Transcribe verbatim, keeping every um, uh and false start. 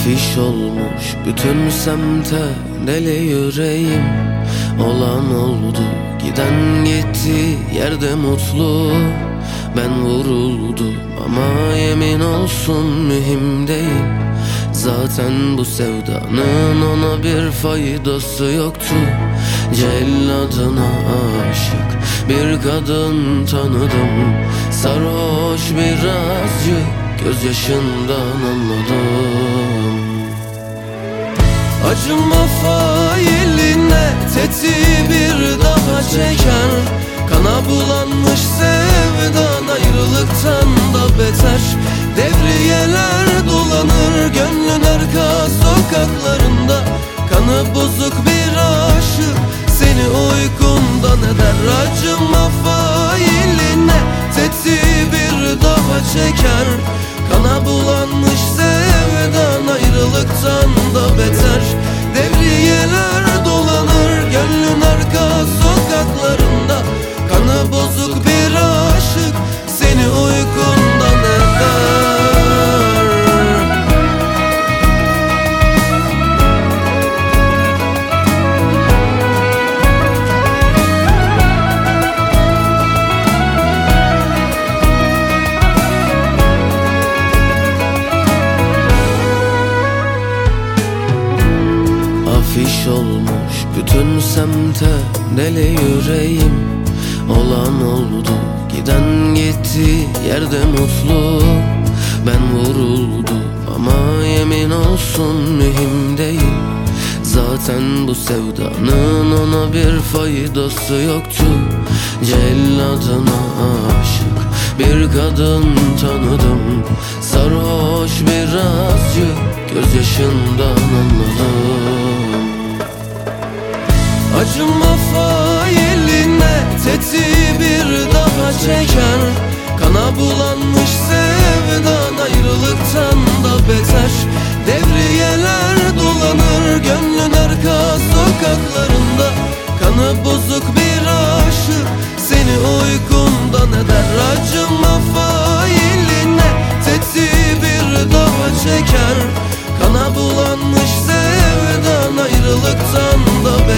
Afiş olmuş bütün semte deli yüreğim. Olan oldu, giden gitti, yerde mutlu. Ben vuruldum ama yemin olsun mühim değil. Zaten bu sevdanın ona bir faydası yoktu. Celladına aşık bir kadın tanıdım. Sarhoş birazcık, gözyaşından anladım. Acıma failine tetiği bir daha çeker. Kana bulanmış sevdan ayrılıktan da beter. Devriyeler dolanır gönlün arka sokaklarında. Kanı bozuk bir aşık seni uykundan eder. Acıma failine tetiği bir daha çeker. Kana bulanmış sevdan ayrılıktan da beter. Devriyeler dolanır gönlün arka sokaklarında. Kanı bozuk bir aşık seni uykundan eder. Afiş olmuş bütün semte deli yüreğim. Olan oldu, giden gitti, yerde mutlu. Ben vuruldum ama yemin olsun mühim değil. Zaten bu sevdanın ona bir faydası yoktu. Celladına aşık bir kadın tanıdım. Sarhoş birazcık, gözyaşından anladım. Acıma failine tetiği bir daha çeker. Kana bulanmış sevdan ayrılıktan da beter. Devriyeler dolanır gönlün arka sokaklarında. Kanı bozuk bir aşık seni uykundan eder. Acıma failine tetiği bir daha çeker. Kana bulanmış sevdan ayrılıktan da beter.